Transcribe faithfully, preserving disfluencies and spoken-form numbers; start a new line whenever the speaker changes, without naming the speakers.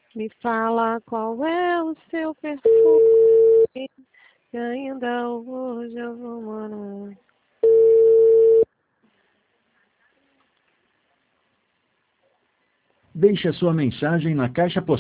Me fala qual é o seu perfume, que ainda hoje eu vou morar.
Deixe a sua mensagem na caixa postal.